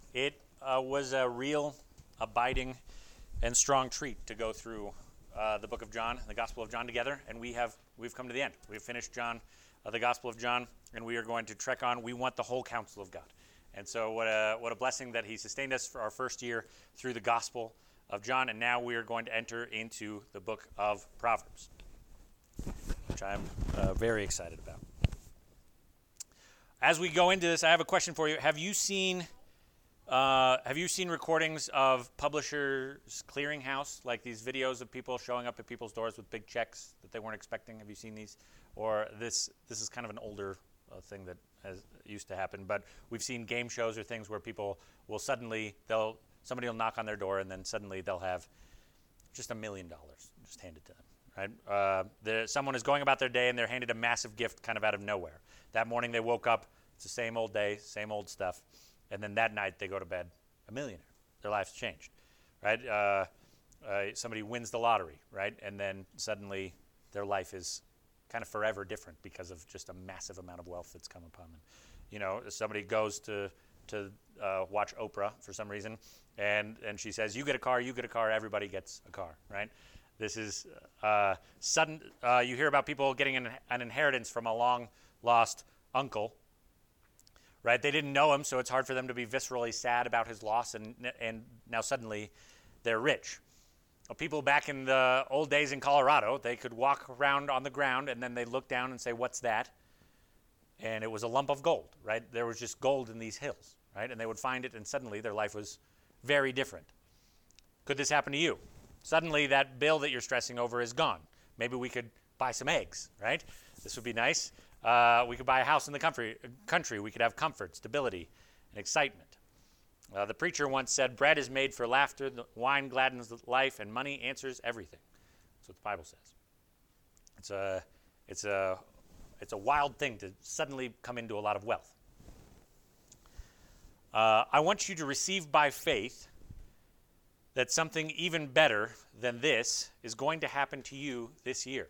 It was a real, abiding, and strong treat to go through the book of John, the Gospel of John together, and we've come to the end. We've finished John, the Gospel of John, and we are going to trek on. We want the whole counsel of God, and so what a blessing that He sustained us for our first year through the Gospel of John, and now we are going to enter into the book of Proverbs, which I'm very excited about. As we go into this, I have a question for you. Have you seen recordings of Publishers Clearinghouse, like these videos of people showing up at people's doors with big checks that they weren't expecting? Have you seen these? Or this is kind of an older thing that used to happen, but we've seen game shows or things where people will somebody will knock on their door and then suddenly they'll have just $1 million just handed to them, right? Someone is going about their day and they're handed a massive gift kind of out of nowhere. That morning they woke up, it's the same old day, same old stuff. And then that night they go to bed a millionaire. Their life's changed, right? Somebody wins the lottery, right? And then suddenly their life is kind of forever different because of just a massive amount of wealth that's come upon them. You know, somebody goes to watch Oprah for some reason, and she says, you get a car, everybody gets a car, right? This is sudden. You hear about people getting an inheritance from a long-lost uncle, right? They didn't know him, so it's hard for them to be viscerally sad about his loss, and now suddenly they're rich. Well, people back in the old days in Colorado, they could walk around on the ground, and then they'd look down and say, what's that? And it was a lump of gold, right? There was just gold in these hills, right? And they would find it, and suddenly their life was very different. Could this happen to you? Suddenly that bill that you're stressing over is gone. Maybe we could buy some eggs, right? This would be nice. We could buy a house in the country. We could have comfort, stability, and excitement. The preacher once said, bread is made for laughter, the wine gladdens life, and money answers everything. That's what the Bible says. It's a wild thing to suddenly come into a lot of wealth. I want you to receive by faith that something even better than this is going to happen to you this year.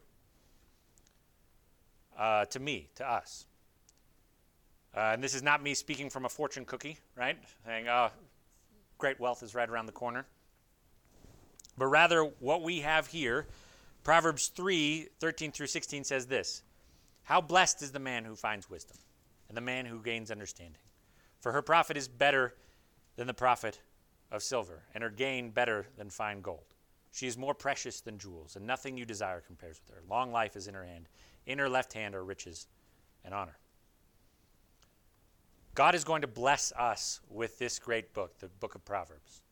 To me, to us. And this is not me speaking from a fortune cookie, right? Saying, great wealth is right around the corner. But rather, what we have here, Proverbs 3:13 through 16 says this: how blessed is the man who finds wisdom, and the man who gains understanding. For her profit is better than the profit of silver, and her gain better than fine gold. She is more precious than jewels, and nothing you desire compares with her. Long life is in her hand. In her left hand are riches and honor. God is going to bless us with this great book, the book of Proverbs.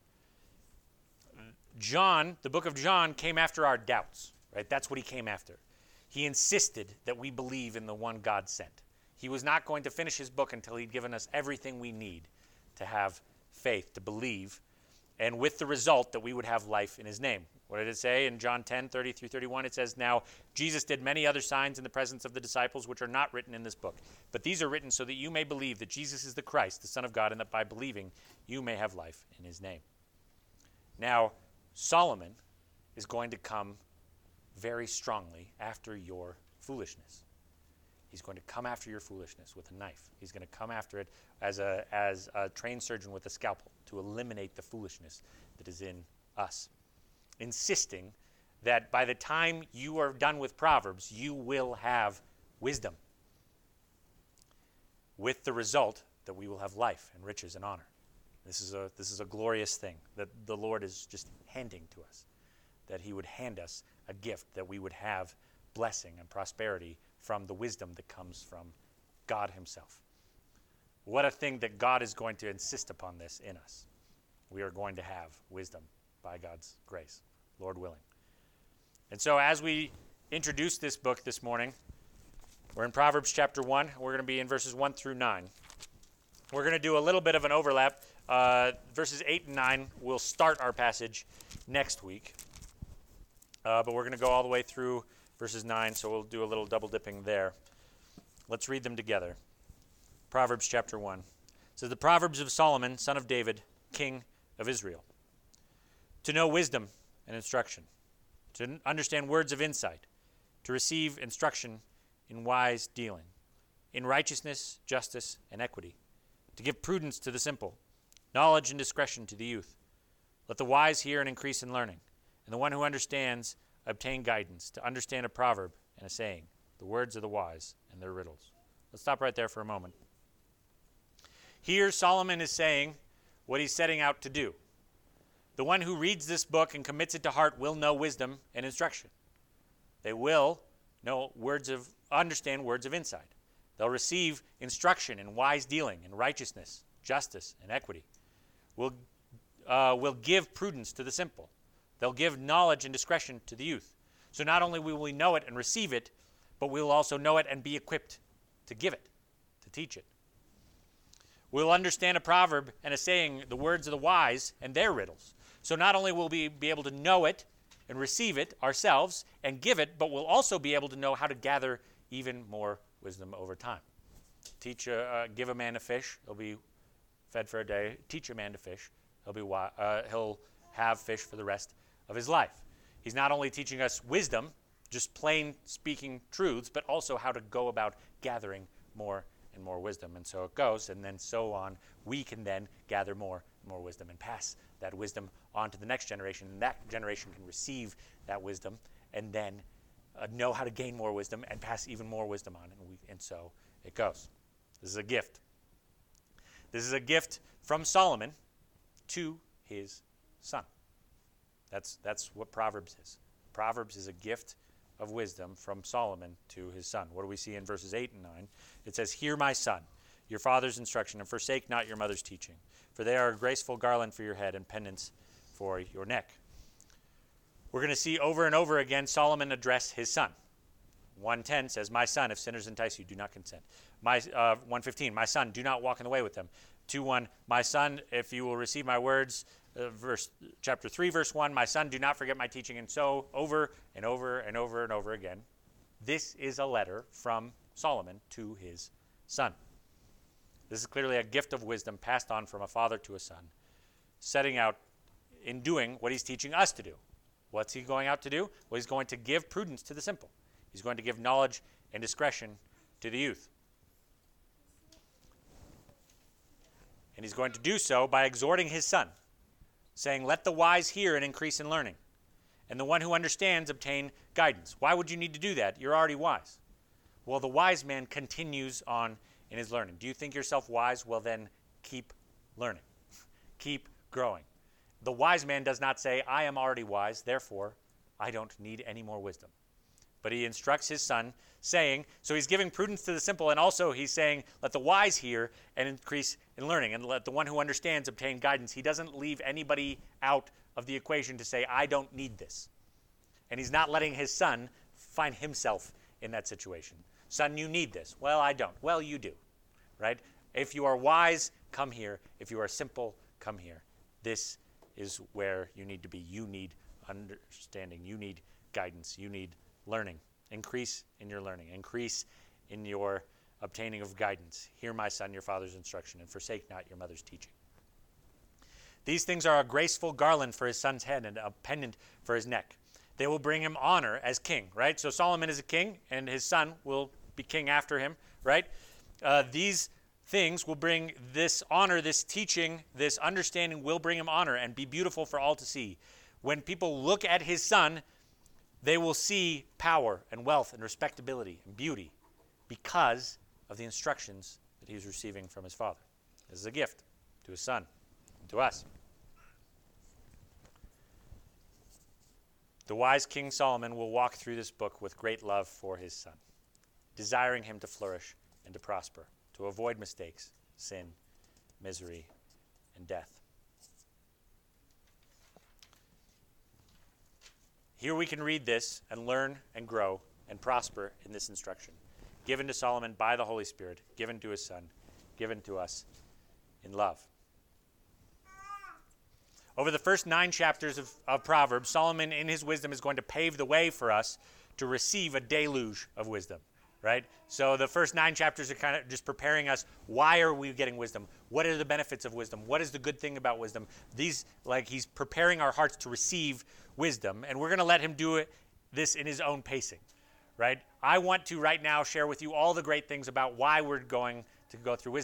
John, the book of John, came after our doubts, right? That's what he came after. He insisted that we believe in the one God sent. He was not going to finish his book until he'd given us everything we need to have faith, to believe, and with the result that we would have life in his name. What did it say in John 10:30 through 31? It says, now Jesus did many other signs in the presence of the disciples which are not written in this book. But these are written so that you may believe that Jesus is the Christ, the Son of God, and that by believing you may have life in his name. Now, Solomon is going to come very strongly after your foolishness. He's going to come after your foolishness with a knife. He's going to come after it as a trained surgeon with a scalpel to eliminate the foolishness that is in us, insisting that by the time you are done with Proverbs, you will have wisdom, with the result that we will have life and riches and honor. This is a glorious thing that the Lord is just handing to us, that he would hand us a gift, that we would have blessing and prosperity from the wisdom that comes from God himself. What a thing that God is going to insist upon this in us. We are going to have wisdom by God's grace, Lord willing. And so as we introduce this book this morning, we're in Proverbs chapter 1. We're going to be in verses 1 through 9. We're going to do a little bit of an overlap. Verses 8 and 9 will start our passage next week. But we're going to go all the way through verses 9, so we'll do a little double dipping there. Let's read them together. Proverbs chapter 1. It says, the Proverbs of Solomon, son of David, king of Israel. To know wisdom and instruction, to understand words of insight, to receive instruction in wise dealing, in righteousness, justice, and equity, to give prudence to the simple, knowledge and discretion to the youth. Let the wise hear and increase in learning, and the one who understands obtain guidance, to understand a proverb and a saying, the words of the wise and their riddles. Let's stop right there for a moment. Here Solomon is saying what he's setting out to do. The one who reads this book and commits it to heart will know wisdom and instruction. They will understand words of insight. They'll receive instruction in wise dealing and righteousness, justice, and equity. Will give prudence to the simple. They'll give knowledge and discretion to the youth. So not only will we know it and receive it, but we'll also know it and be equipped to give it, to teach it. We'll understand a proverb and a saying, the words of the wise and their riddles. So not only will we be able to know it and receive it ourselves and give it, but we'll also be able to know how to gather even more wisdom over time. Give a man a fish, he'll be fed for a day. Teach a man to fish, he'll have fish for the rest of his life. He's not only teaching us wisdom, just plain speaking truths, but also how to go about gathering more and more wisdom. And so it goes, and then so on. We can then gather more and more wisdom and pass that wisdom on to the next generation, and that generation can receive that wisdom and then know how to gain more wisdom and pass even more wisdom on. And so it goes. This is a gift. This is a gift from Solomon to his son. That's what Proverbs is. Proverbs is a gift of wisdom from Solomon to his son. What do we see in verses 8 and 9? It says, "Hear, my son, your father's instruction, and forsake not your mother's teaching, for they are a graceful garland for your head and pendants for your neck." We're going to see over and over again Solomon address his son. 1:10 says, "My son, if sinners entice you, do not consent." 1:15, "My son, do not walk in the way with them." 2:1, "My son, if you will receive my words," chapter 3, verse 1, "My son, do not forget my teaching," and so over and over and over and over again. This is a letter from Solomon to his son. This is clearly a gift of wisdom passed on from a father to a son, setting out in doing what he's teaching us to do. What's he going out to do? Well, he's going to give prudence to the simple. He's going to give knowledge and discretion to the youth. And he's going to do so by exhorting his son, saying, "Let the wise hear and increase in learning, and the one who understands obtain guidance." Why would you need to do that? You're already wise. Well, the wise man continues on in his learning. Do you think yourself wise? Well, then keep learning. Keep growing. The wise man does not say, "I am already wise, therefore I don't need any more wisdom." But he instructs his son, saying, so he's giving prudence to the simple, and also he's saying, let the wise hear and increase in learning, and let the one who understands obtain guidance. He doesn't leave anybody out of the equation to say, "I don't need this." And he's not letting his son find himself in that situation. "Son, you need this." "Well, I don't." "Well, you do." Right? If you are wise, come here. If you are simple, come here. This is where you need to be. You need understanding. You need guidance. You need learning. Increase in your learning. Increase in your obtaining of guidance. "Hear, my son, your father's instruction, and forsake not your mother's teaching." These things are a graceful garland for his son's head and a pendant for his neck. They will bring him honor as king, right? So Solomon is a king, and his son will be king after him, right? These things will bring this honor, this teaching, this understanding will bring him honor and be beautiful for all to see. When people look at his son, they will see power and wealth and respectability and beauty because of the instructions that he's receiving from his father. This is a gift to his son, to us. The wise King Solomon will walk through this book with great love for his son, desiring him to flourish and to prosper, to avoid mistakes, sin, misery, and death. Here we can read this and learn and grow and prosper in this instruction, given to Solomon by the Holy Spirit, given to his son, given to us in love. Over the first 9 chapters of Proverbs, Solomon in his wisdom is going to pave the way for us to receive a deluge of wisdom, right? So the first 9 chapters are kind of just preparing us. Why are we getting wisdom? What are the benefits of wisdom? What is the good thing about wisdom? He's preparing our hearts to receive wisdom, and we're going to let him do this in his own pacing, right? I want to right now share with you all the great things about why we're going to go through wisdom,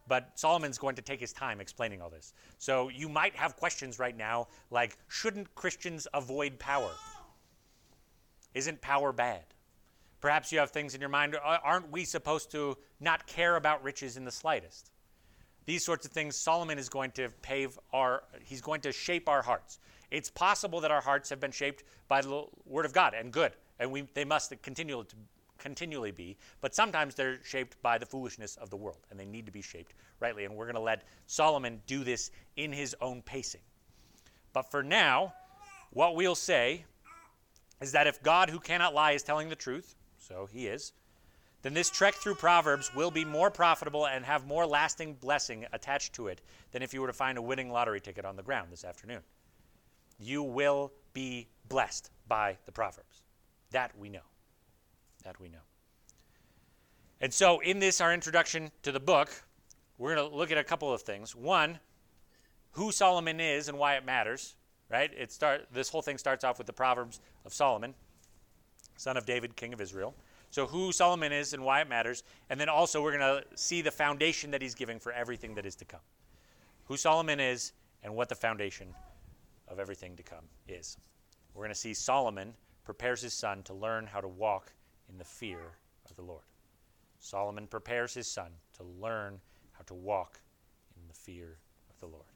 But Solomon's going to take his time explaining all this. So you might have questions right now like, shouldn't Christians avoid power? Isn't power bad? Perhaps you have things in your mind, aren't we supposed to not care about riches in the slightest? These sorts of things, Solomon is going to he's going to shape our hearts. It's possible that our hearts have been shaped by the Word of God and good, and they must continually be, but sometimes they're shaped by the foolishness of the world, and they need to be shaped rightly, and we're going to let Solomon do this in his own pacing. But for now, what we'll say is that if God, who cannot lie, is telling the truth, so he is, then this trek through Proverbs will be more profitable and have more lasting blessing attached to it than if you were to find a winning lottery ticket on the ground this afternoon. You will be blessed by the Proverbs. That we know. That we know. And so in this, our introduction to the book, we're going to look at a couple of things. One, who Solomon is and why it matters, right? This whole thing starts off with the Proverbs of Solomon, son of David, king of Israel. So who Solomon is and why it matters. And then also we're going to see the foundation that he's giving for everything that is to come. Who Solomon is and what the foundation of everything to come is. We're going to see Solomon prepares his son to learn how to walk in the fear of the Lord. Solomon prepares his son to learn how to walk in the fear of the Lord.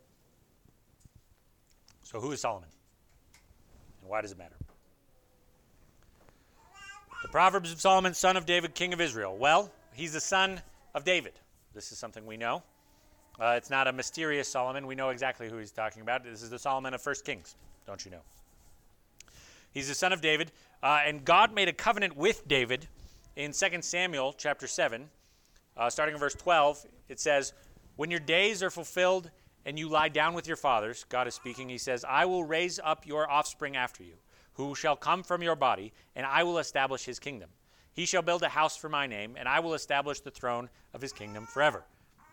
So who is Solomon? And why does it matter? The Proverbs of Solomon, son of David, king of Israel. Well, he's the son of David. This is something we know. It's not a mysterious Solomon. We know exactly who he's talking about. This is the Solomon of 1 Kings, don't you know? He's the son of David, and God made a covenant with David in 2 Samuel chapter 7. Starting in verse 12, it says, "When your days are fulfilled and you lie down with your fathers," God is speaking, he says, "I will raise up your offspring after you, who shall come from your body, and I will establish his kingdom. He shall build a house for my name, and I will establish the throne of his kingdom forever.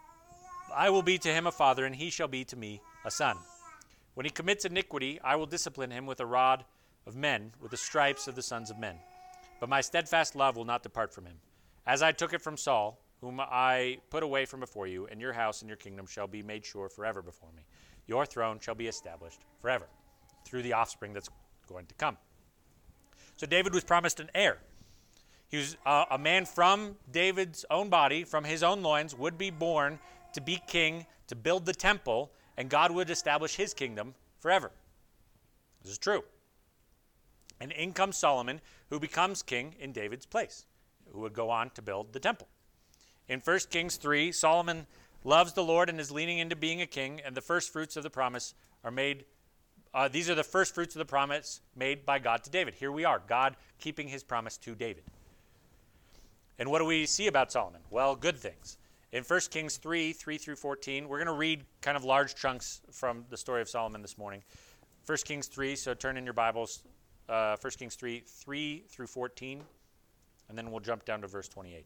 I will be to him a father, and he shall be to me a son. When he commits iniquity, I will discipline him with a rod of men, with the stripes of the sons of men. But my steadfast love will not depart from him. As I took it from Saul, whom I put away from before you, and your house and your kingdom shall be made sure forever before me. Your throne shall be established forever," through the offspring that's going to come. So David was promised an heir. He was a man from David's own body, from his own loins, would be born to be king, to build the temple, and God would establish his kingdom forever. This is true. And in comes Solomon, who becomes king in David's place, who would go on to build the temple. In 1 Kings 3, Solomon loves the Lord and is leaning into being a king, and the first fruits of the promise are made. These are the first fruits of the promise made by God to David. Here we are, God keeping his promise to David. And what do we see about Solomon? Well, good things. In 1 Kings 3 through 14, we're going to read kind of large chunks from the story of Solomon this morning. 1 Kings 3, so turn in your Bibles, 1 Kings 3 through 14, and then we'll jump down to verse 28. It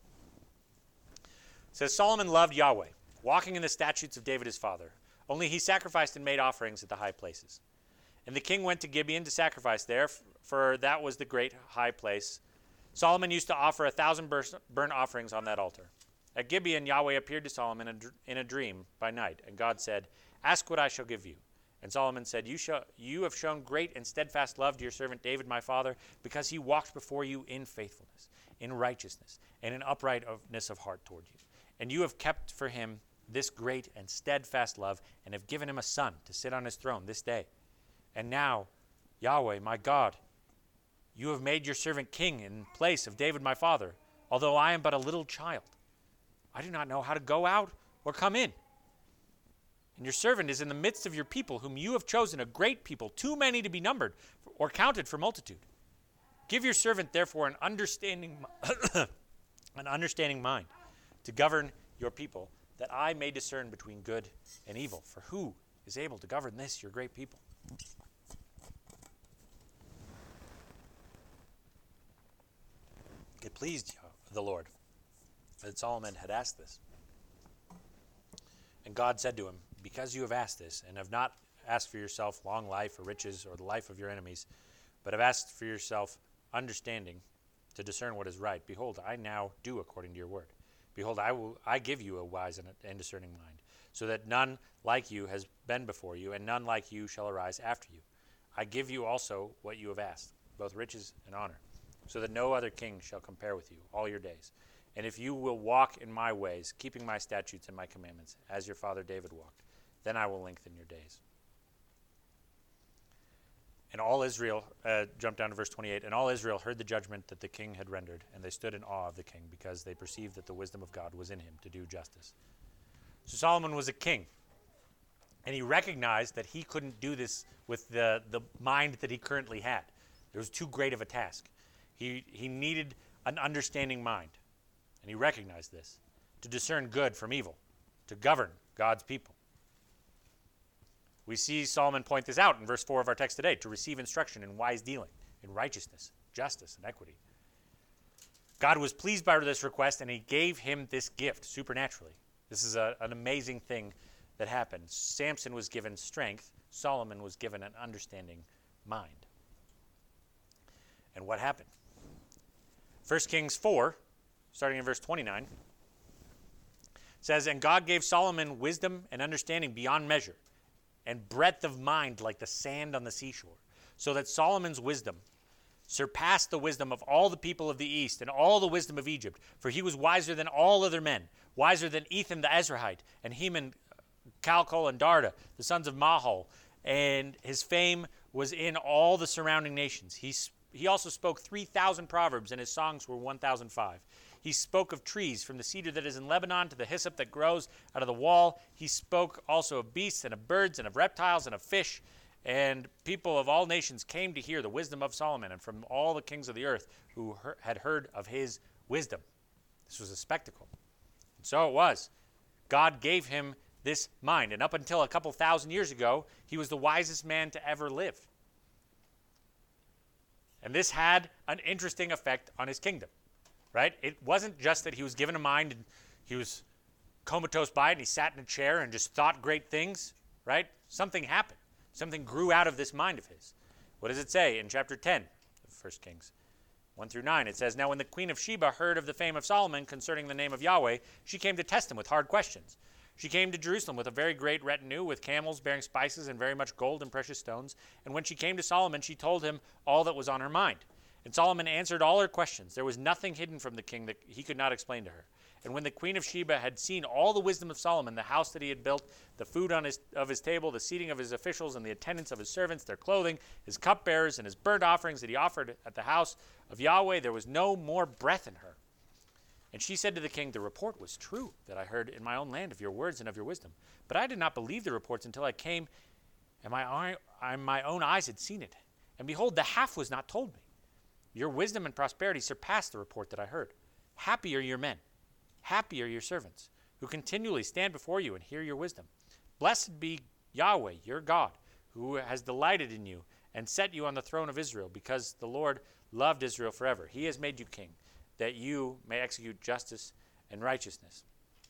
says, "Solomon loved Yahweh, walking in the statutes of David his father. Only he sacrificed and made offerings at the high places. And the king went to Gibeon to sacrifice there, for that was the great high place. Solomon used to offer 1,000 burnt offerings on that altar. At Gibeon, Yahweh appeared to Solomon in a dream by night, and God said, 'Ask what I shall give you.' And Solomon said, 'You have shown great and steadfast love to your servant David my father, because he walked before you in faithfulness, in righteousness, and in uprightness of heart toward you. And you have kept for him this great and steadfast love, and have given him a son to sit on his throne this day. And now, Yahweh, my God, you have made your servant king in place of David my father, although I am but a little child. I do not know how to go out or come in. And your servant is in the midst of your people, whom you have chosen, a great people, too many to be numbered or counted for multitude. Give your servant, therefore, an understanding mind to govern your people, that I may discern between good and evil. For who is able to govern this, your great people?'" It pleased the Lord that Solomon had asked this. And God said to him, "Because you have asked this, and have not asked for yourself long life or riches or the life of your enemies, but have asked for yourself understanding to discern what is right, behold, I now do according to your word. Behold, I give you a wise and discerning mind, so that none like you has been before you, and none like you shall arise after you. I give you also what you have asked, both riches and honor, so that no other king shall compare with you all your days. And if you will walk in my ways, keeping my statutes and my commandments, as your father David walked, then I will lengthen your days. And all Israel, jump down to verse 28, and all Israel heard the judgment that the king had rendered, and they stood in awe of the king, because they perceived that the wisdom of God was in him to do justice. So Solomon was a king, and he recognized that he couldn't do this with the mind that he currently had. It was too great of a task. He needed an understanding mind, and he recognized this, to discern good from evil, to govern God's people. We see Solomon point this out in verse 4 of our text today, to receive instruction in wise dealing, in righteousness, justice, and equity. God was pleased by this request, and he gave him this gift supernaturally. This is an amazing thing that happened. Samson was given strength. Solomon was given an understanding mind. And what happened? 1 Kings 4, starting in verse 29, says, And God gave Solomon wisdom and understanding beyond measure, and breadth of mind like the sand on the seashore, so that Solomon's wisdom surpassed the wisdom of all the people of the east and all the wisdom of Egypt, for he was wiser than all other men, wiser than Ethan the Ezrahite, and Heman, Calcol, and Darda, the sons of Mahol, and his fame was in all the surrounding nations. He also spoke 3,000 proverbs, and his songs were 1,005. He spoke of trees, from the cedar that is in Lebanon to the hyssop that grows out of the wall. He spoke also of beasts and of birds and of reptiles and of fish. And people of all nations came to hear the wisdom of Solomon, and from all the kings of the earth who had heard of his wisdom. This was a spectacle. And so it was. God gave him this mind. And up until a couple thousand years ago, he was the wisest man to ever live. And this had an interesting effect on his kingdom. Right? It wasn't just that he was given a mind and he was comatose by it and he sat in a chair and just thought great things, right? Something happened. Something grew out of this mind of his. What does it say in chapter 10 of 1 Kings 1 through 9? It says, Now when the queen of Sheba heard of the fame of Solomon concerning the name of Yahweh, she came to test him with hard questions. She came to Jerusalem with a very great retinue, with camels bearing spices and very much gold and precious stones. And when she came to Solomon, she told him all that was on her mind. And Solomon answered all her questions. There was nothing hidden from the king that he could not explain to her. And when the queen of Sheba had seen all the wisdom of Solomon, the house that he had built, the food of his table, the seating of his officials, and the attendance of his servants, their clothing, his cupbearers, and his burnt offerings that he offered at the house of Yahweh, there was no more breath in her. And she said to the king, The report was true that I heard in my own land of your words and of your wisdom. But I did not believe the reports until I came, and my own eyes had seen it. And behold, the half was not told me. Your wisdom and prosperity surpass the report that I heard. Happy are your men, happy are your servants, who continually stand before you and hear your wisdom. Blessed be Yahweh, your God, who has delighted in you and set you on the throne of Israel, because the Lord loved Israel forever. He has made you king, that you may execute justice and righteousness.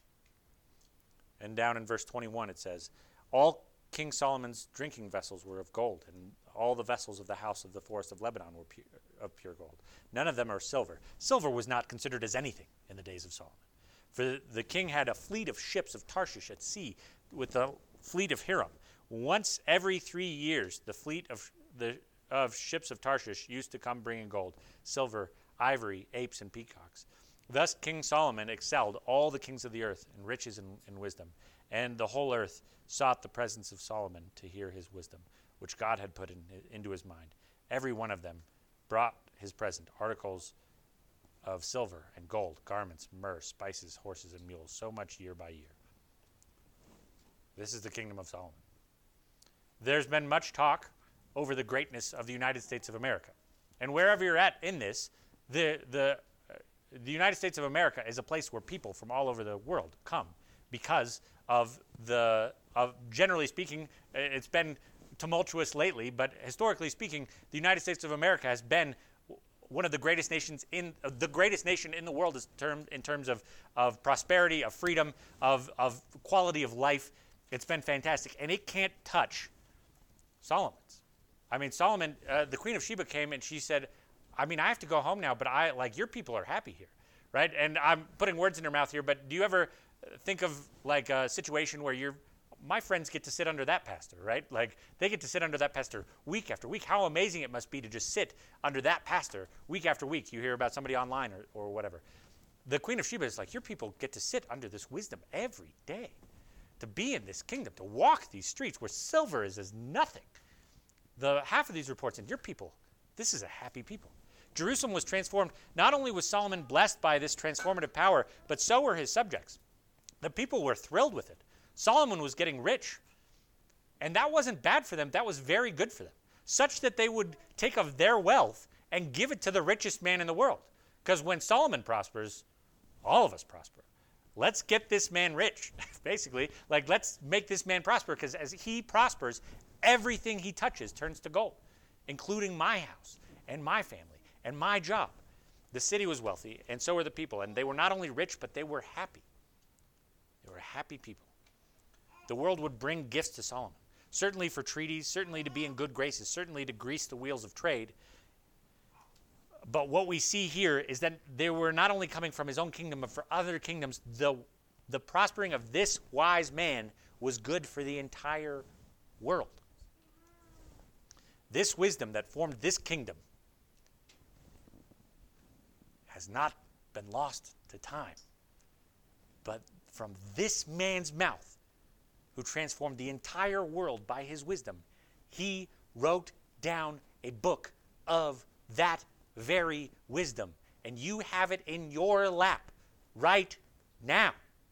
And down in verse 21 it says, All King Solomon's drinking vessels were of gold, and all the vessels of the house of the forest of Lebanon were of pure gold. None of them are silver. Silver was not considered as anything in the days of Solomon. For the king had a fleet of ships of Tarshish at sea with the fleet of Hiram. Once every 3 years, the fleet of ships of Tarshish used to come bringing gold, silver, ivory, apes, and peacocks. Thus King Solomon excelled all the kings of the earth in riches and wisdom, and the whole earth sought the presence of Solomon to hear his wisdom, which God had put into his mind. Every one of them brought his present, articles of silver and gold, garments, myrrh, spices, horses, and mules, so much year by year. This is the kingdom of Solomon. There's been much talk over the greatness of the United States of America. And wherever you're at in this, the United States of America is a place where people from all over the world come because of generally speaking, it's been tumultuous lately, but historically speaking, the United States of America has been one of the greatest nations the greatest nation in the world in terms of prosperity, of freedom, of quality of life. It's been fantastic, and it can't touch Solomon's. I mean, the Queen of Sheba came and she said, I mean, I have to go home now, but your people are happy here, right? And I'm putting words in your mouth here, but do you ever think of like a situation where my friends get to sit under that pastor, right? Like they get to sit under that pastor week after week. How amazing it must be to just sit under that pastor week after week. You hear about somebody online or whatever. The Queen of Sheba is like, your people get to sit under this wisdom every day, to be in this kingdom, to walk these streets where silver is as nothing. The half of these reports, and your people, this is a happy people. Jerusalem was transformed. Not only was Solomon blessed by this transformative power, but so were his subjects. The people were thrilled with it. Solomon was getting rich, and that wasn't bad for them. That was very good for them, such that they would take of their wealth and give it to the richest man in the world. Because when Solomon prospers, all of us prosper. Let's get this man rich, basically. Like, let's make this man prosper, because as he prospers, everything he touches turns to gold, including my house and my family and my job. The city was wealthy, and so were the people. And they were not only rich, but they were happy. They were happy people. The world would bring gifts to Solomon, certainly for treaties, certainly to be in good graces, certainly to grease the wheels of trade. But what we see here is that they were not only coming from his own kingdom, but for other kingdoms. The prospering of this wise man was good for the entire world. This wisdom that formed this kingdom has not been lost to time. But from this man's mouth, who transformed the entire world by his wisdom, he wrote down a book of that very wisdom. And you have it in your lap right now.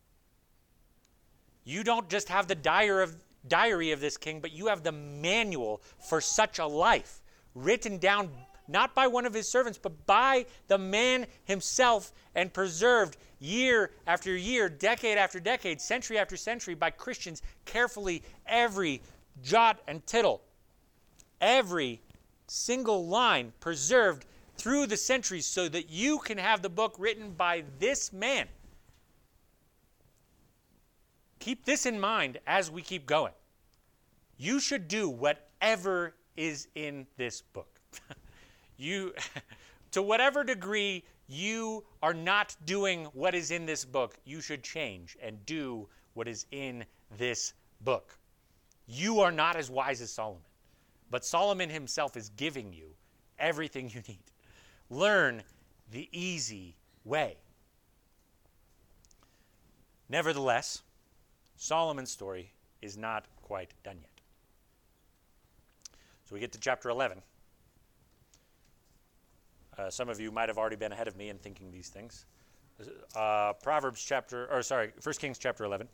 You don't just have the diary of this king, but you have the manual for such a life, written down not by one of his servants, but by the man himself, and preserved year after year, decade after decade, century after century by Christians carefully, every jot and tittle, every single line preserved through the centuries, so that you can have the book written by this man. Keep this in mind as we keep going. You should do whatever is in this book. To whatever degree you are not doing what is in this book, you should change and do what is in this book. You are not as wise as Solomon, but Solomon himself is giving you everything you need. Learn the easy way. Nevertheless, Solomon's story is not quite done yet. So we get to chapter 11. Some of you might have already been ahead of me in thinking these things. 1 Kings chapter 11.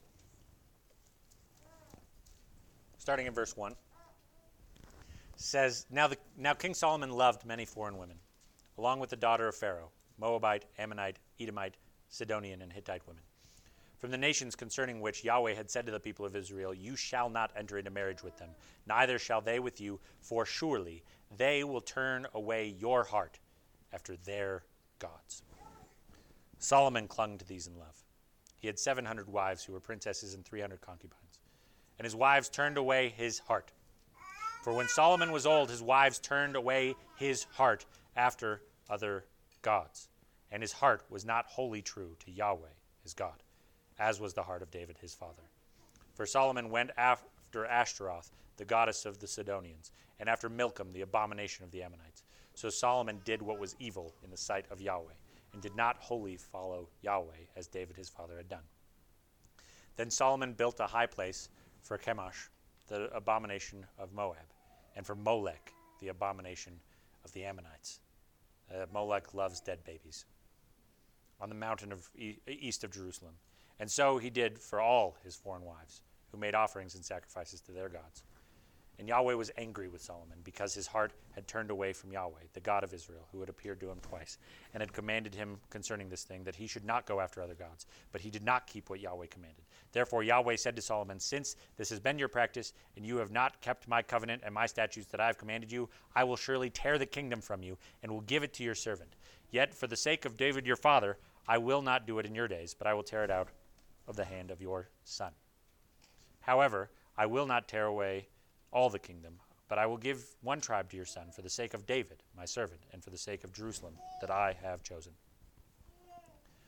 Starting in verse 1. Says, Now King Solomon loved many foreign women, along with the daughter of Pharaoh, Moabite, Ammonite, Edomite, Sidonian, and Hittite women, from the nations concerning which Yahweh had said to the people of Israel, You shall not enter into marriage with them, neither shall they with you, for surely they will turn away your heart after their gods. Solomon clung to these in love. He had 700 wives who were princesses and 300 concubines, and his wives turned away his heart. For when Solomon was old, his wives turned away his heart after other gods, and his heart was not wholly true to Yahweh his God, as was the heart of David his father. For Solomon went after Ashtaroth, the goddess of the Sidonians, and after Milcom, the abomination of the Ammonites. So Solomon did what was evil in the sight of Yahweh, and did not wholly follow Yahweh, as David his father had done. Then Solomon built a high place for Chemosh, the abomination of Moab, and for Molech, the abomination of the Ammonites. Molech loves dead babies, on the mountain of east of Jerusalem. And so he did for all his foreign wives, who made offerings and sacrifices to their gods. And Yahweh was angry with Solomon, because his heart had turned away from Yahweh, the God of Israel, who had appeared to him twice, and had commanded him concerning this thing, that he should not go after other gods. But he did not keep what Yahweh commanded. Therefore Yahweh said to Solomon, Since this has been your practice, and you have not kept my covenant and my statutes that I have commanded you, I will surely tear the kingdom from you, and will give it to your servant. Yet for the sake of David your father, I will not do it in your days, but I will tear it out of the hand of your son. However, I will not tear away all the kingdom, but I will give one tribe to your son for the sake of David, my servant, and for the sake of Jerusalem that I have chosen.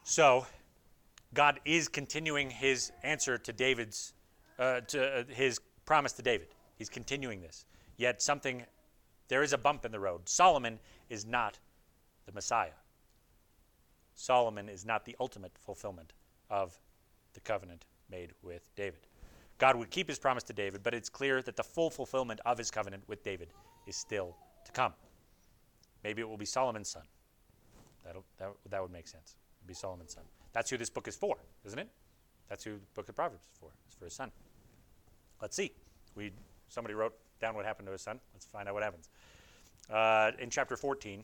So God is continuing his answer to David's, his promise to David. He's continuing this. Yet there is a bump in the road. Solomon is not the Messiah. Solomon is not the ultimate fulfillment of the covenant made with David. God would keep his promise to David, but it's clear that the full fulfillment of his covenant with David is still to come. Maybe it will be Solomon's son. That would make sense. It would be Solomon's son. That's who this book is for, isn't it? That's who the book of Proverbs is for. It's for his son. Let's see. Somebody wrote down what happened to his son. Let's find out what happens. In chapter 14,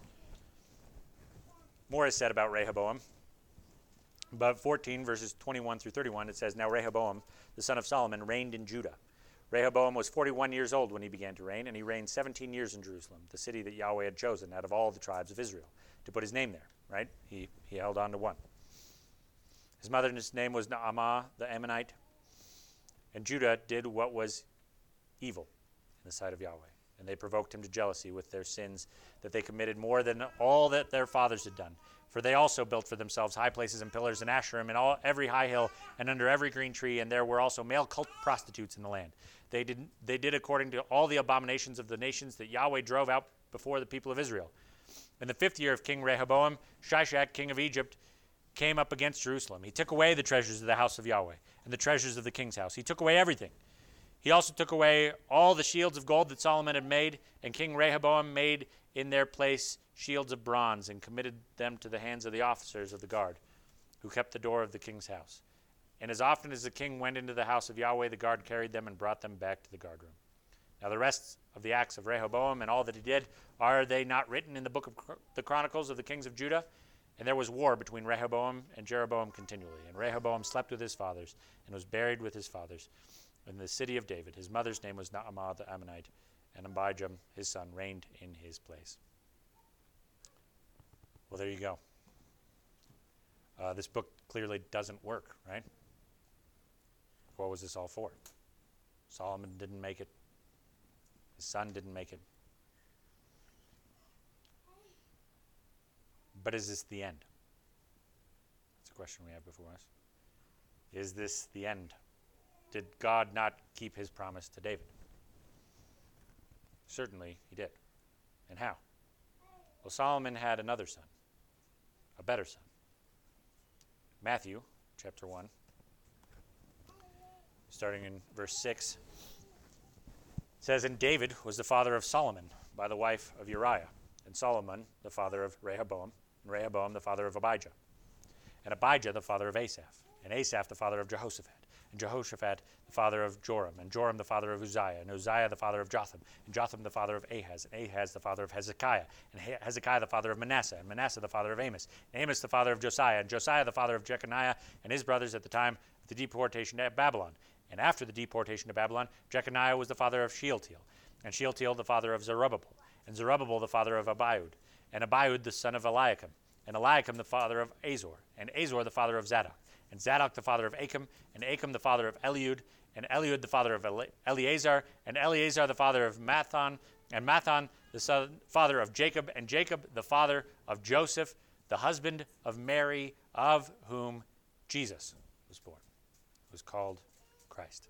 more is said about Rehoboam. But 14, verses 21 through 31, it says, Now Rehoboam, the son of Solomon, reigned in Judah. Rehoboam was 41 years old when he began to reign, and he reigned 17 years in Jerusalem, the city that Yahweh had chosen out of all the tribes of Israel, to put his name there, right? He held on to one. His mother's name was Naamah the Ammonite, and Judah did what was evil in the sight of Yahweh. And they provoked him to jealousy with their sins that they committed more than all that their fathers had done. For they also built for themselves high places and pillars and Asherim and every high hill and under every green tree, and there were also male cult prostitutes in the land. They did according to all the abominations of the nations that Yahweh drove out before the people of Israel. In the 5th year of King Rehoboam, Shishak, king of Egypt, came up against Jerusalem. He took away the treasures of the house of Yahweh and the treasures of the king's house. He took away everything. He also took away all the shields of gold that Solomon had made, and King Rehoboam made in their place shields of bronze and committed them to the hands of the officers of the guard, who kept the door of the king's house. And as often as the king went into the house of Yahweh, the guard carried them and brought them back to the guard room. Now the rest of the acts of Rehoboam and all that he did, are they not written in the book of the Chronicles of the kings of Judah? And there was war between Rehoboam and Jeroboam continually. And Rehoboam slept with his fathers and was buried with his fathers in the city of David. His mother's name was Naamah the Ammonite, and Abijam, his son, reigned in his place. Well, there you go. This book clearly doesn't work, right? What was this all for? Solomon didn't make it. His son didn't make it. But is this the end? That's a question we have before us. Is this the end? Did God not keep his promise to David? Certainly he did. And how? Well, Solomon had another son, a better son. Matthew chapter 1, starting in verse 6, says, And David was the father of Solomon by the wife of Uriah, and Solomon the father of Rehoboam, and Rehoboam the father of Abijah, and Abijah the father of Asaph, and Asaph the father of Jehoshaphat, and Jehoshaphat the father of Joram, and Joram the father of Uzziah, and Uzziah the father of Jotham, and Jotham the father of Ahaz, and Ahaz the father of Hezekiah, and Hezekiah the father of Manasseh, and Manasseh the father of Amos, and Amos the father of Josiah, and Josiah the father of Jeconiah, and his brothers at the time of the deportation to Babylon. And after the deportation to Babylon, Jeconiah was the father of Shealtiel, and Shealtiel the father of Zerubbabel, and Zerubbabel the father of Abiud, and Abiud the son of Eliakim, and Eliakim the father of Azor, and Azor the father of Zadok, and Zadok the father of Achim, and Achim the father of Eliud, and Eliud the father of Eleazar, and Eleazar the father of Matthan, and Matthan the father of Jacob, and Jacob the father of Joseph, the husband of Mary, of whom Jesus was born, who was called Christ.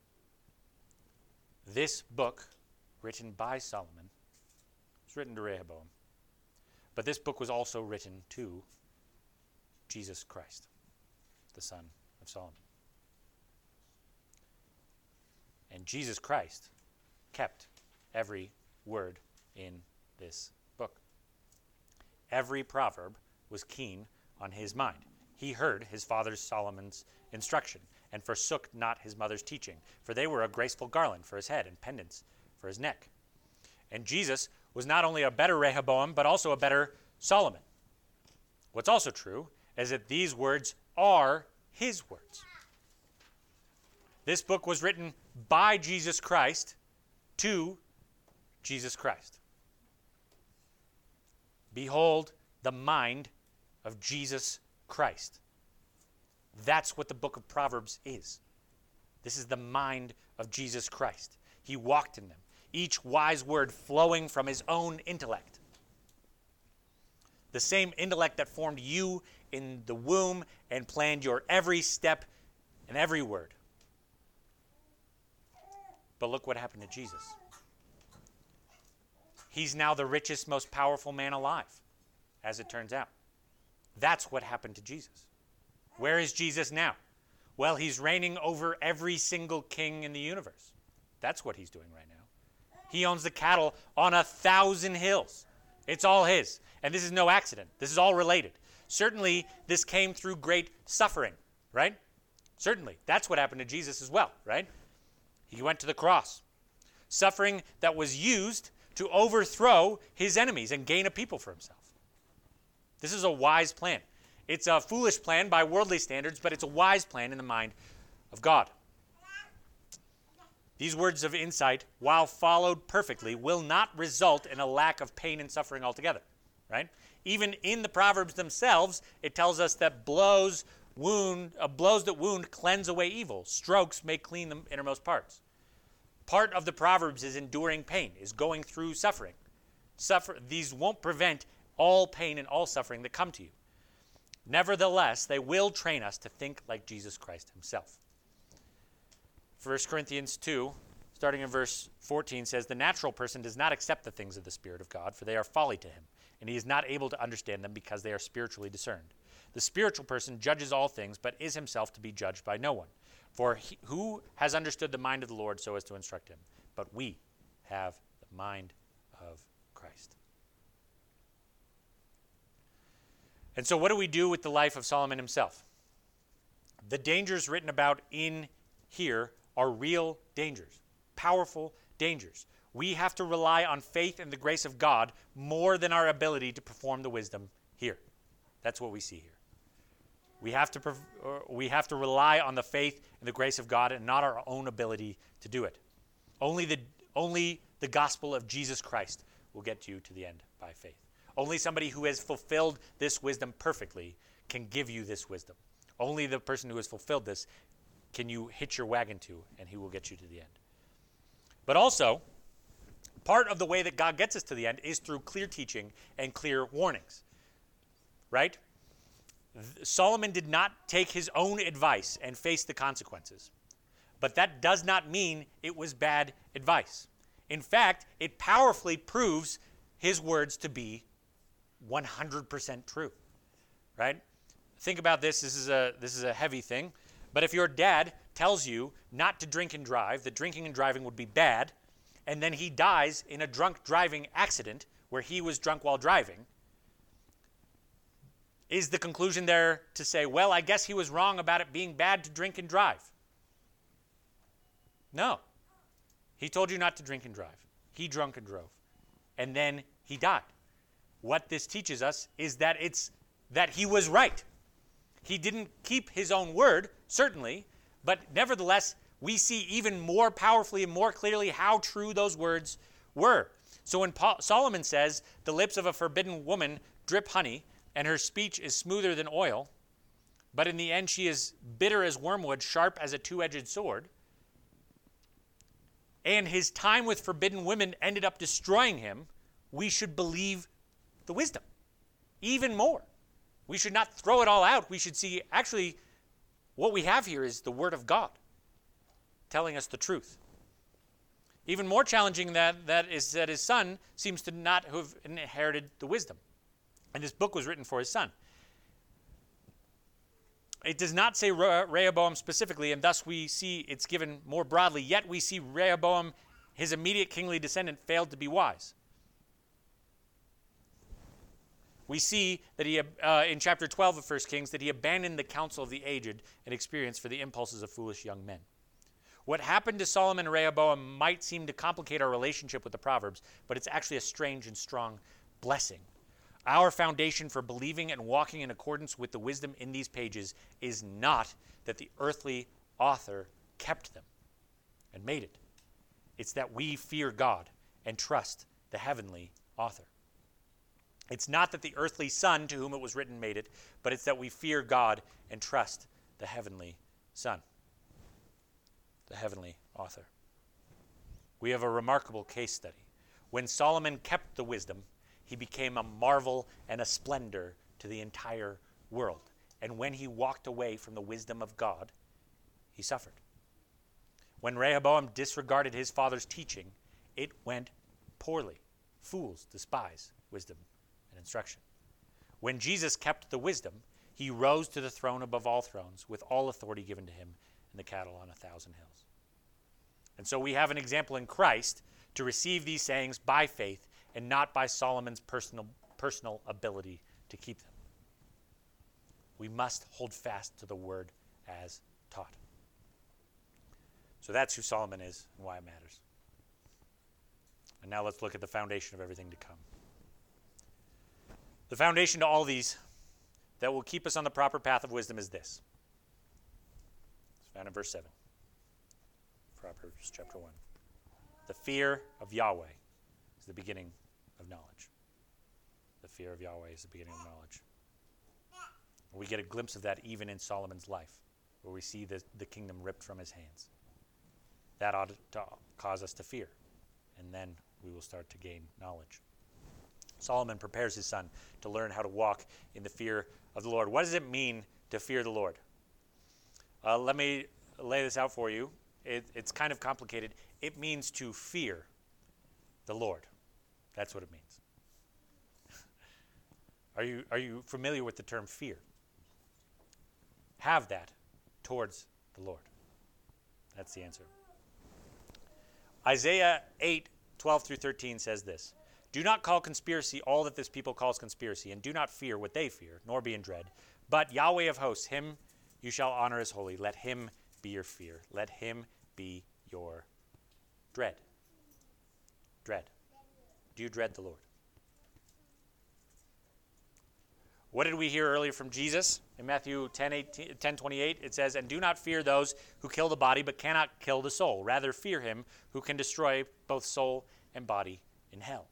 This book, written by Solomon, was written to Rehoboam, but this book was also written to Jesus Christ, the son of Solomon. And Jesus Christ kept every word in this book. Every proverb was keen on his mind. He heard his father Solomon's instruction and forsook not his mother's teaching, for they were a graceful garland for his head and pendants for his neck. And Jesus was not only a better Rehoboam, but also a better Solomon. What's also true is that these words are his words. This book was written by Jesus Christ to Jesus Christ. Behold the mind of Jesus Christ. That's what the book of Proverbs is. This is the mind of Jesus Christ. He walked in them, each wise word flowing from his own intellect. The same intellect that formed you in the womb and planned your every step and every word. But look what happened to Jesus. He's now the richest, most powerful man alive, as it turns out. That's what happened to Jesus. Where is Jesus now? Well, he's reigning over every single king in the universe. That's what he's doing right now. He owns the cattle on 1,000 hills. It's all his. And this is no accident. This is all related. Certainly, this came through great suffering, right? Certainly. That's what happened to Jesus as well, right? He went to the cross. Suffering that was used to overthrow his enemies and gain a people for himself. This is a wise plan. It's a foolish plan by worldly standards, but it's a wise plan in the mind of God. These words of insight, while followed perfectly, will not result in a lack of pain and suffering altogether, right? Even in the Proverbs themselves, it tells us that blows that wound cleanse away evil. Strokes may clean the innermost parts. Part of the Proverbs is enduring pain, is going through suffering. These won't prevent all pain and all suffering that come to you. Nevertheless, they will train us to think like Jesus Christ himself. 1 Corinthians 2, starting in verse 14, says, "The natural person does not accept the things of the Spirit of God, for they are folly to him, and he is not able to understand them because they are spiritually discerned. The spiritual person judges all things, but is himself to be judged by no one. For who has understood the mind of the Lord so as to instruct him? But we have the mind of Christ." And so what do we do with the life of Solomon himself? The dangers written about in here are real dangers, powerful dangers. We have to rely on faith and the grace of God more than our ability to perform the wisdom here. That's what we see here. We have to rely on the faith and the grace of God and not our own ability to do it. Only the gospel of Jesus Christ will get you to the end by faith. Only somebody who has fulfilled this wisdom perfectly can give you this wisdom. Only the person who has fulfilled this can you hitch your wagon to, and he will get you to the end. But also, part of the way that God gets us to the end is through clear teaching and clear warnings, right? Solomon did not take his own advice and face the consequences. But that does not mean it was bad advice. In fact, it powerfully proves his words to be 100% true, right? Think about this. This is a heavy thing. But if your dad tells you not to drink and drive, that drinking and driving would be bad, and then he dies in a drunk driving accident where he was drunk while driving, is the conclusion there to say, well, I guess he was wrong about it being bad to drink and drive? No. He told you not to drink and drive. He drunk and drove. And then he died. What this teaches us is that he was right. He didn't keep his own word, certainly, but nevertheless, we see even more powerfully and more clearly how true those words were. So when Solomon says, "The lips of a forbidden woman drip honey, and her speech is smoother than oil, but in the end she is bitter as wormwood, sharp as a two-edged sword," and his time with forbidden women ended up destroying him, we should believe the wisdom even more. We should not throw it all out. We should see, actually, what we have here is the Word of God telling us the truth. Even more challenging that is that his son seems to not have inherited the wisdom. And this book was written for his son. It does not say Rehoboam specifically, and thus we see it's given more broadly. Yet we see Rehoboam, his immediate kingly descendant, failed to be wise. We see that he, in chapter 12 of 1 Kings, that he abandoned the counsel of the aged and experienced for the impulses of foolish young men. What happened to Solomon and Rehoboam might seem to complicate our relationship with the Proverbs, but it's actually a strange and strong blessing. Our foundation for believing and walking in accordance with the wisdom in these pages is not that the earthly author kept them and made it. It's that we fear God and trust the heavenly author. It's not that the earthly son to whom it was written made it, but it's that we fear God and trust the heavenly Son, the heavenly author. We have a remarkable case study. When Solomon kept the wisdom, he became a marvel and a splendor to the entire world. And when he walked away from the wisdom of God, he suffered. When Rehoboam disregarded his father's teaching, it went poorly. Fools despise wisdom and instruction. When Jesus kept the wisdom, he rose to the throne above all thrones, with all authority given to him and the cattle on 1,000 hills. And so we have an example in Christ to receive these sayings by faith and not by Solomon's personal ability to keep them. We must hold fast to the word as taught. So that's who Solomon is and why it matters. And now let's look at the foundation of everything to come. The foundation to all these that will keep us on the proper path of wisdom is this. It's found in verse 7. Proverbs chapter 1. The fear of Yahweh is the beginning of knowledge. The fear of Yahweh is the beginning of knowledge. And we get a glimpse of that even in Solomon's life, where we see the kingdom ripped from his hands. That ought to cause us to fear, and then we will start to gain knowledge. Solomon prepares his son to learn how to walk in the fear of the Lord. What does it mean to fear the Lord? Let me lay this out for you. It's kind of complicated. It means to fear the Lord. That's what it means. Are you familiar with the term fear? Have that towards the Lord. That's the answer. Isaiah 8:12-13 says this. Do not call conspiracy all that this people calls conspiracy, and do not fear what they fear, nor be in dread. But Yahweh of hosts, him you shall honor as holy. Let him be your fear. Let him be your dread. Dread. Do you dread the Lord? What did we hear earlier from Jesus? In Matthew 10:28, it says, and do not fear those who kill the body, but cannot kill the soul. Rather fear him who can destroy both soul and body in hell.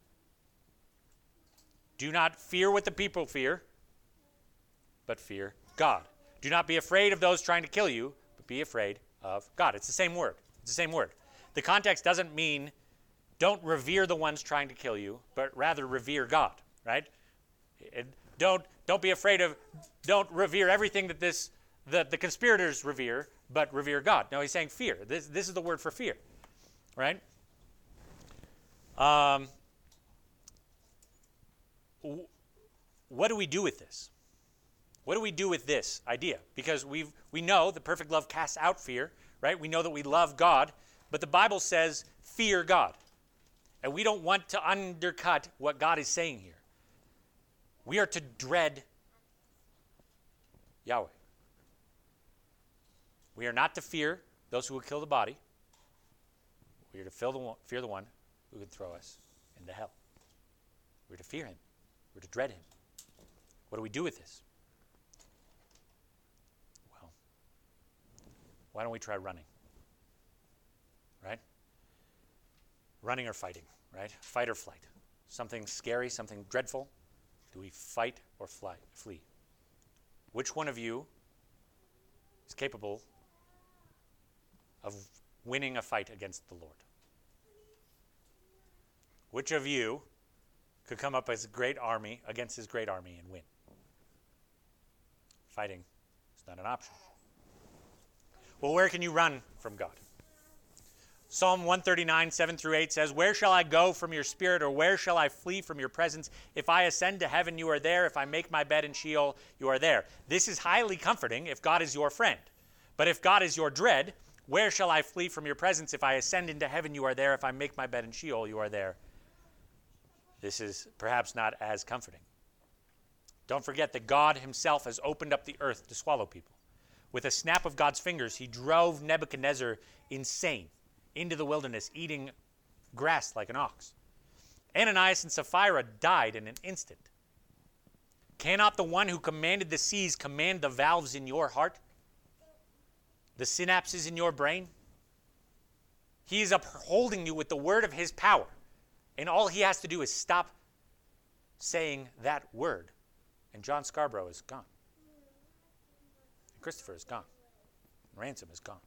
Do not fear what the people fear, but fear God. Do not be afraid of those trying to kill you, but be afraid of God. It's the same word. It's the same word. The context doesn't mean don't revere the ones trying to kill you, but rather revere God, right? Don't be afraid of, don't revere everything that the conspirators revere, but revere God. No, he's saying fear. This is the word for fear, right? What do we do with this? What do we do with this idea? Because we know that perfect love casts out fear, right? We know that we love God, but the Bible says fear God. And we don't want to undercut what God is saying here. We are to dread Yahweh. We are not to fear those who will kill the body. We are to fear the one who can throw us into hell. We're to fear him. We're to dread him. What do we do with this? Well, why don't we try running? Right? Running or fighting, right? Fight or flight. Something scary, something dreadful. Do we fight or flee? Which one of you is capable of winning a fight against the Lord? Which of you could come up as a great army against his great army and win? Fighting is not an option. Well, where can you run from God? Psalm 139, 7-8 says, where shall I go from your spirit, or where shall I flee from your presence? If I ascend to heaven, you are there. If I make my bed in Sheol, you are there. This is highly comforting if God is your friend. But if God is your dread, where shall I flee from your presence? If I ascend into heaven, you are there. If I make my bed in Sheol, you are there. This is perhaps not as comforting. Don't forget that God himself has opened up the earth to swallow people. With a snap of God's fingers, he drove Nebuchadnezzar insane into the wilderness, eating grass like an ox. Ananias and Sapphira died in an instant. Cannot the one who commanded the seas command the valves in your heart? The synapses in your brain? He is upholding you with the word of his power. And all he has to do is stop saying that word. And John Scarborough is gone. And Christopher is gone. And Ransom is gone.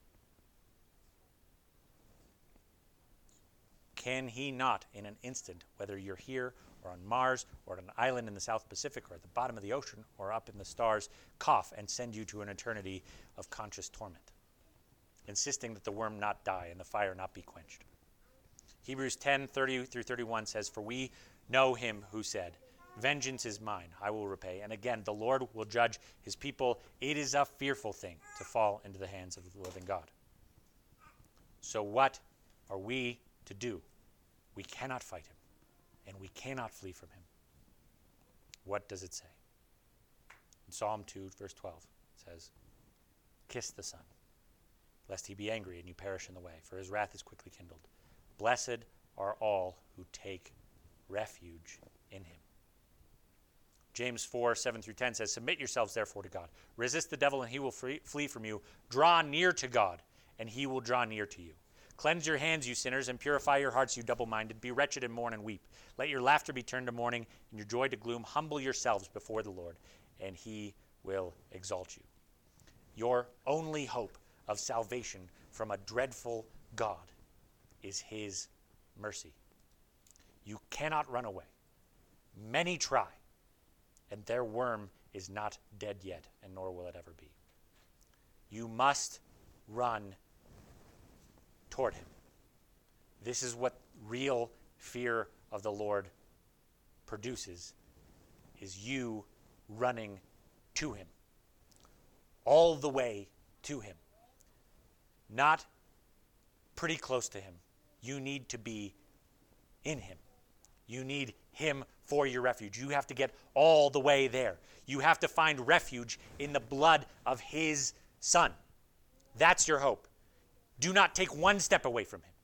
Can he not, in an instant, whether you're here or on Mars, or on an island in the South Pacific, or at the bottom of the ocean, or up in the stars, cough and send you to an eternity of conscious torment, insisting that the worm not die and the fire not be quenched. Hebrews 10:30-31 says, "For we know him who said, 'Vengeance is mine, I will repay.' And again, the Lord will judge his people. It is a fearful thing to fall into the hands of the living God." So what are we to do? We cannot fight him, and we cannot flee from him. What does it say? In Psalm 2, verse 12, it says, "Kiss the Son, lest he be angry and you perish in the way, for his wrath is quickly kindled. Blessed are all who take refuge in him." James 4:7-10 says, "Submit yourselves therefore to God. Resist the devil and he will flee from you. Draw near to God and he will draw near to you. Cleanse your hands, you sinners, and purify your hearts, you double-minded. Be wretched and mourn and weep. Let your laughter be turned to mourning and your joy to gloom. Humble yourselves before the Lord, and he will exalt you." Your only hope of salvation from a dreadful God is his mercy. You cannot run away. Many try, and their worm is not dead yet, and nor will it ever be. You must run toward him. This is what real fear of the Lord produces, is you running to him. All the way to him. Not pretty close to him. You need to be in him. You need him for your refuge. You have to get all the way there. You have to find refuge in the blood of his Son. That's your hope. Do not take one step away from him.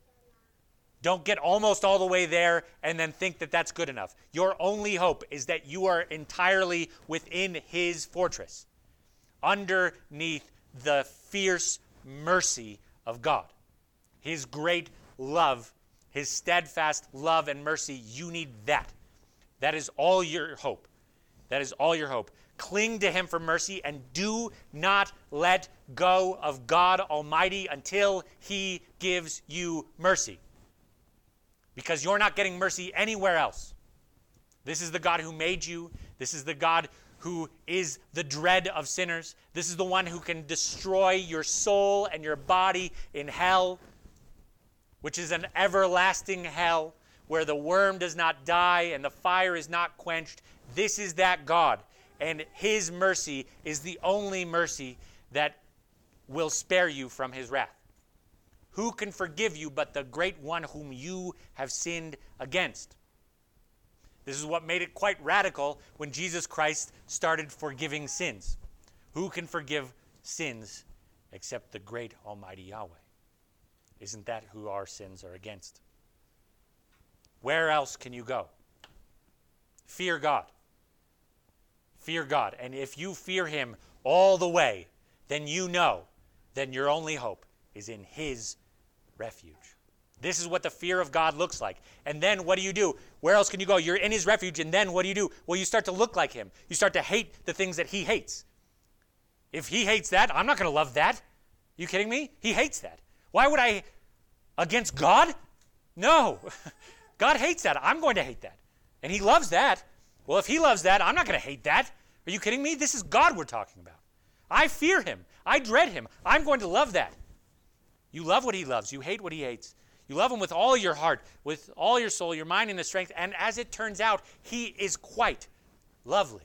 Don't get almost all the way there and then think that that's good enough. Your only hope is that you are entirely within his fortress, underneath the fierce mercy of God. His great love, his steadfast love and mercy, you need that. That is all your hope. That is all your hope. Cling to him for mercy and do not let go of God Almighty until he gives you mercy. Because you're not getting mercy anywhere else. This is the God who made you. This is the God who is the dread of sinners. This is the one who can destroy your soul and your body in hell, which is an everlasting hell where the worm does not die and the fire is not quenched. This is that God. And his mercy is the only mercy that will spare you from his wrath. Who can forgive you but the great one whom you have sinned against? This is what made it quite radical when Jesus Christ started forgiving sins. Who can forgive sins except the great Almighty Yahweh? Isn't that who our sins are against? Where else can you go? Fear God. Fear God. And if you fear him all the way, then you know, then your only hope is in his refuge. This is what the fear of God looks like. And then what do? Where else can you go? You're in his refuge, and then what do? Well, you start to look like him. You start to hate the things that he hates. If he hates that, I'm not going to love that. You kidding me? He hates that. Why would I? Against God? No. God hates that. I'm going to hate that. And he loves that. Well, if he loves that, I'm not going to hate that. Are you kidding me? This is God we're talking about. I fear him. I dread him. I'm going to love that. You love what he loves. You hate what he hates. You love him with all your heart, with all your soul, your mind, and the strength. And as it turns out, he is quite lovely.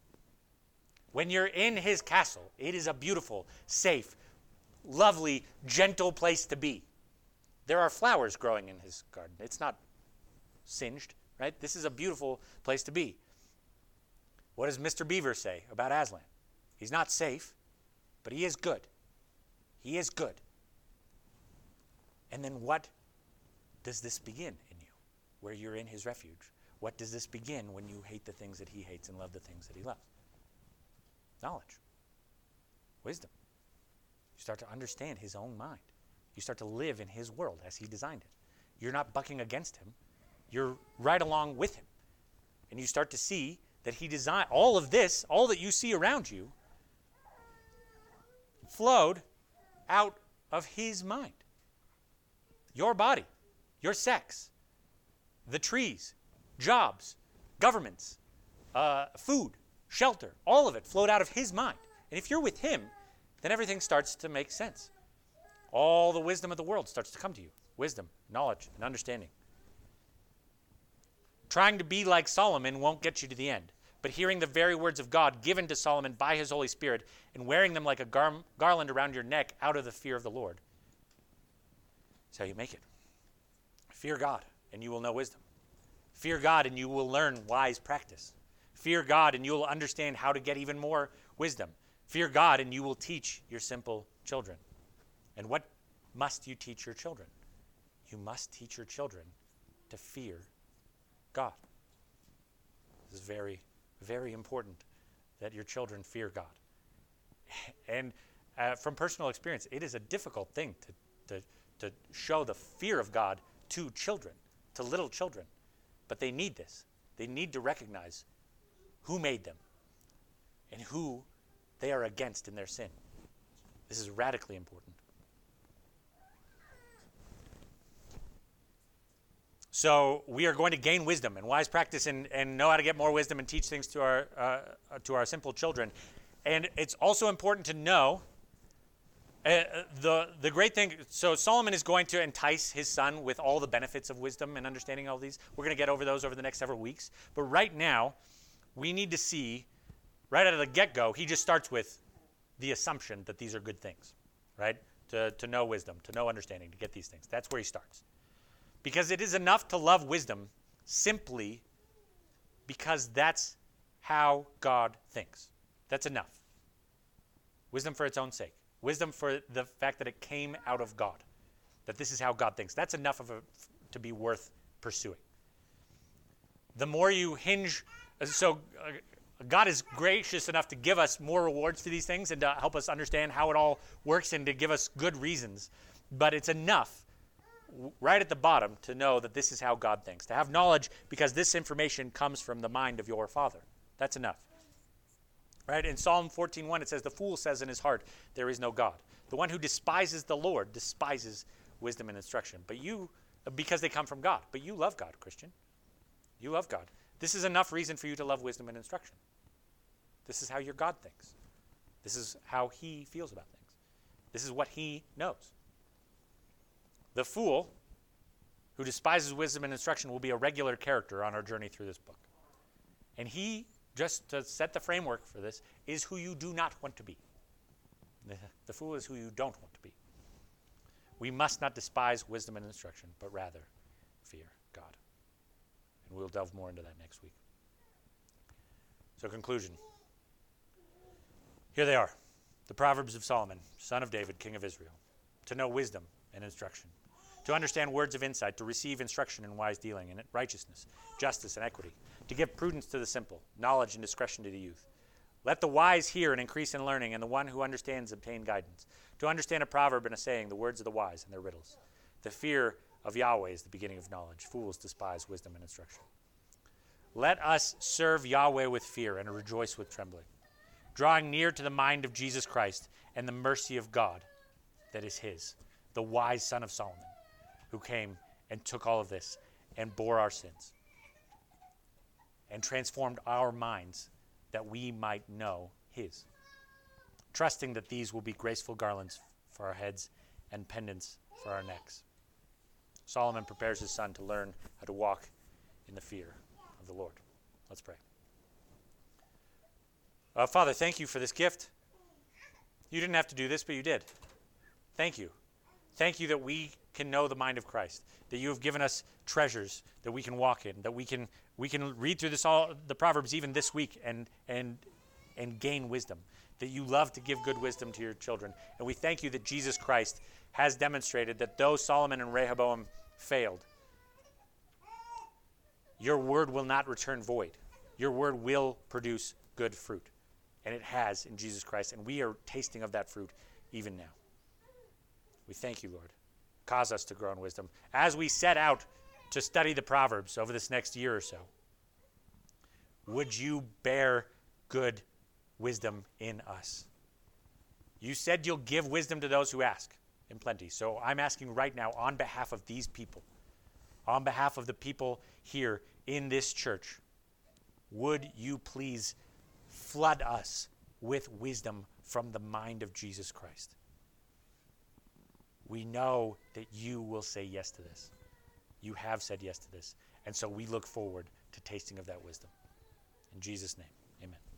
When you're in his castle, it is a beautiful, safe, lovely, gentle place to be. There are flowers growing in his garden. It's not singed, right? This is a beautiful place to be. What does Mr. Beaver say about Aslan? He's not safe, but he is good. He is good. And then what does this begin in you, where you're in his refuge? What does this begin when you hate the things that he hates and love the things that he loves? Knowledge. Wisdom. You start to understand his own mind. You start to live in his world as he designed it. You're not bucking against him. You're right along with him. And you start to see that he designed all of this, all that you see around you, flowed out of his mind. Your body, your sex, the trees, jobs, governments, food, shelter, all of it flowed out of his mind. And if you're with him, then everything starts to make sense. All the wisdom of the world starts to come to you. Wisdom, knowledge, and understanding. Trying to be like Solomon won't get you to the end. But hearing the very words of God given to Solomon by his Holy Spirit and wearing them like a garland around your neck out of the fear of the Lord is how you make it. Fear God, and you will know wisdom. Fear God, and you will learn wise practice. Fear God, and you will understand how to get even more wisdom. Fear God, and you will teach your simple children. And what must you teach your children? You must teach your children to fear God. This is very, very important that your children fear God. And from personal experience, it is a difficult thing to show the fear of God to children, to little children. But they need this. They need to recognize who made them and who they are against in their sin. This is radically important. So we are going to gain wisdom and wise practice and know how to get more wisdom and teach things to our simple children. And it's also important to know the great thing. So Solomon is going to entice his son with all the benefits of wisdom and understanding all these. We're going to get over those over the next several weeks. But right now, we need to see, right out of the get-go, he just starts with the assumption that these are good things, right? To know wisdom, to know understanding, to get these things. That's where he starts. Because it is enough to love wisdom simply because that's how God thinks. That's enough. Wisdom for its own sake. Wisdom for the fact that it came out of God. That this is how God thinks. That's enough to be worth pursuing. The more you hinge... God is gracious enough to give us more rewards for these things and to help us understand how it all works and to give us good reasons. But it's enough right at the bottom to know that this is how God thinks. To have knowledge because this information comes from the mind of your Father. That's enough. Right? In Psalm 14:1 it says, "The fool says in his heart, there is no God." The one who despises the Lord despises wisdom and instruction. But you, because they come from God. But you love God, Christian. You love God. This is enough reason for you to love wisdom and instruction. This is how your God thinks. This is how he feels about things. This is what he knows. The fool who despises wisdom and instruction will be a regular character on our journey through this book. And he, just to set the framework for this, is who you do not want to be. The fool is who you don't want to be. We must not despise wisdom and instruction, but rather fear God. And we'll delve more into that next week. So, conclusion. Here they are, the Proverbs of Solomon, son of David, king of Israel. To know wisdom and instruction. To understand words of insight, to receive instruction in wise dealing and righteousness, justice and equity, to give prudence to the simple, knowledge and discretion to the youth. Let the wise hear and increase in learning, and the one who understands obtain guidance. To understand a proverb and a saying, the words of the wise and their riddles. The fear of Yahweh is the beginning of knowledge. Fools despise wisdom and instruction. Let us serve Yahweh with fear and rejoice with trembling, drawing near to the mind of Jesus Christ and the mercy of God that is his, the wise son of Solomon, who came and took all of this and bore our sins and transformed our minds that we might know his, trusting that these will be graceful garlands for our heads and pendants for our necks. Solomon prepares his son to learn how to walk in the fear of the Lord. Let's pray. Father, thank you for this gift. You didn't have to do this, but you did. Thank you. Thank you that we can know the mind of Christ, that you have given us treasures that we can walk in, that we can read through the Proverbs even this week and gain wisdom, that you love to give good wisdom to your children. And we thank you that Jesus Christ has demonstrated that though Solomon and Rehoboam failed, your word will not return void. Your word will produce good fruit. And it has in Jesus Christ. And we are tasting of that fruit even now. We thank you, Lord. Cause us to grow in wisdom. As we set out to study the Proverbs over this next year or so, would you bear good wisdom in us? You said you'll give wisdom to those who ask in plenty. So I'm asking right now on behalf of these people, on behalf of the people here in this church, would you please flood us with wisdom from the mind of Jesus Christ? We know that you will say yes to this. You have said yes to this. And so we look forward to tasting of that wisdom. In Jesus' name, amen.